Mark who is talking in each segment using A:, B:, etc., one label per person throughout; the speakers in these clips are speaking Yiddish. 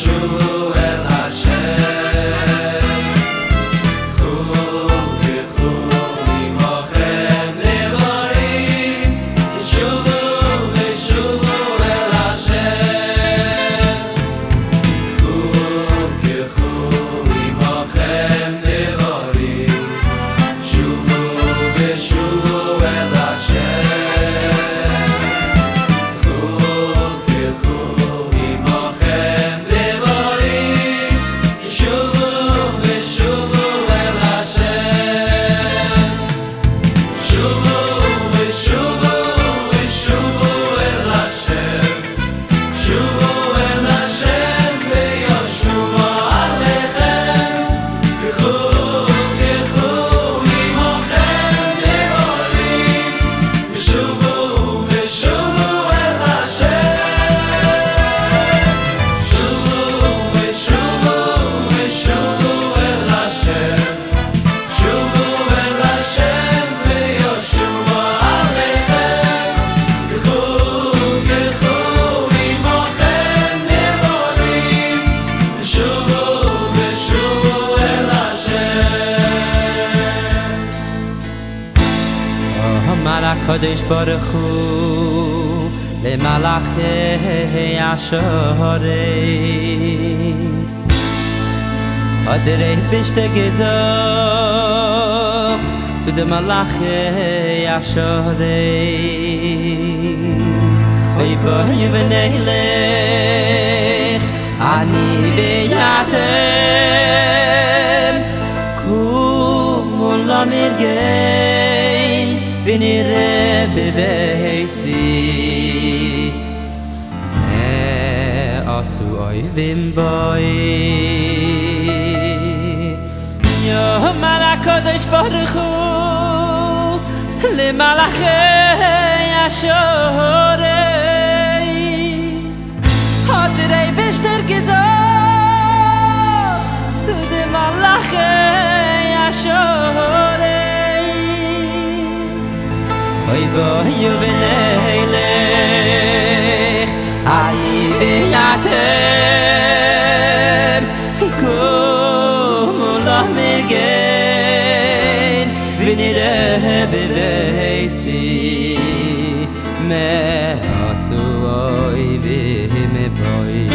A: הקדוש ברוך הוא למלאכי השורש הדרך בשתגזות zu dem Malachi Ashoreis Oy boy v'neilech ani beyatem kumu lamirgei v'nire bebeisi asu oyvim boy Yom HaKadosh Baruch Hu למלאכי השורש הדרei בשטר גזות zu dem מלאכי השורש אוי בוי ונלך אי ויתם קומו למרגן ונראה בבייסי מעשו אויבים בוי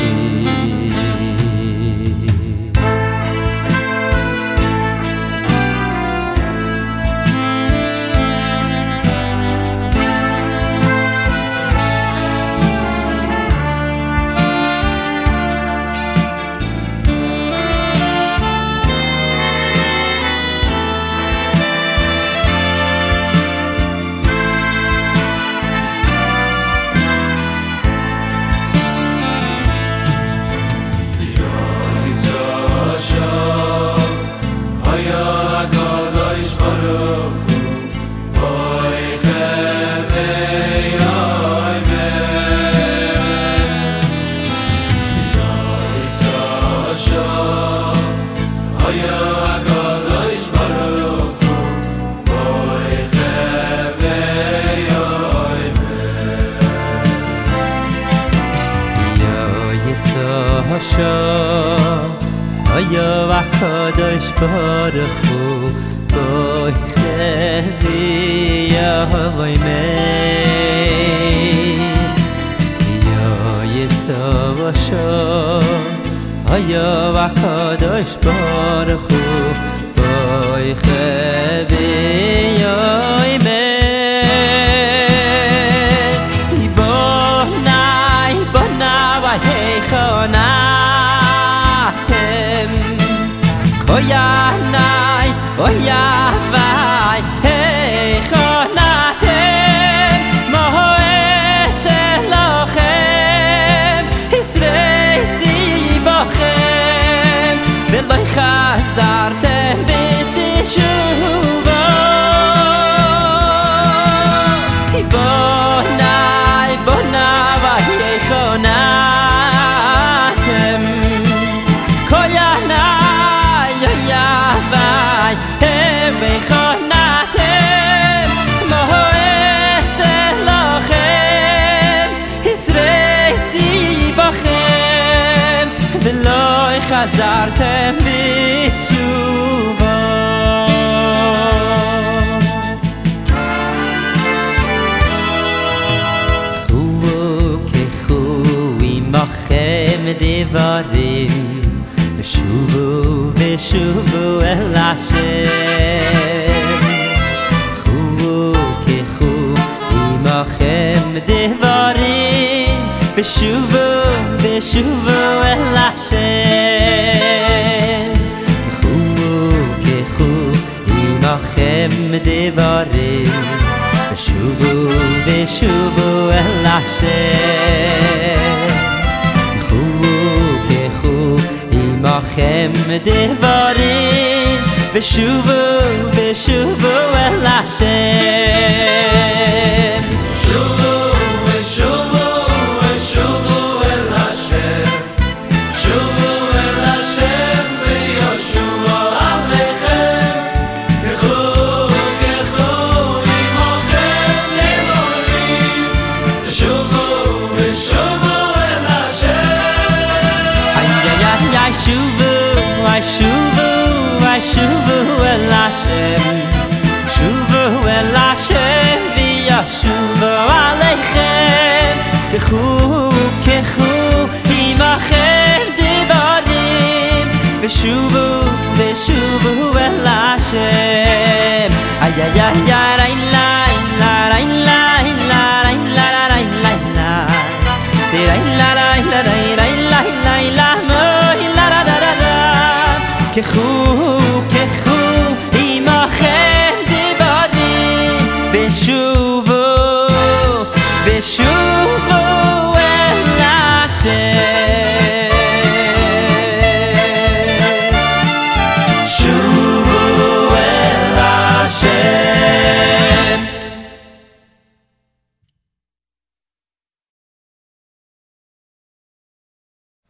A: Oyo HaKadosh Baruch Hu Boy Chevi Yavoy Meir Yo Yisov Osho Oyo HaKadosh Baruch Hu Boy Chevi Yavoy Meir Bonai Bonai Heichonai Oyanai, oyavai, heichonatem, mo'ez Elochem, Yisrei zibochem, ve'lo chazartem b'teshuva. חזרתם בתשובה עמכם דברים ושובו ושובו אל השם קחו עמכם דברים ושובו ושובו אל השם קחו עמכם דברים ושובו ושובו אל השם עמכם דברים ושובו ושובו אל השם
B: שובו ושובו ושובו אל השם שובו אל השם וישובו עליכם קחו עמכם דברים ושובו ושובו אל השם
A: שובו שובו אל השם שובו אל השם וישובו עליכם קחו עמכם דברים ושובו ושובו אל השם איי איי איי איי קחו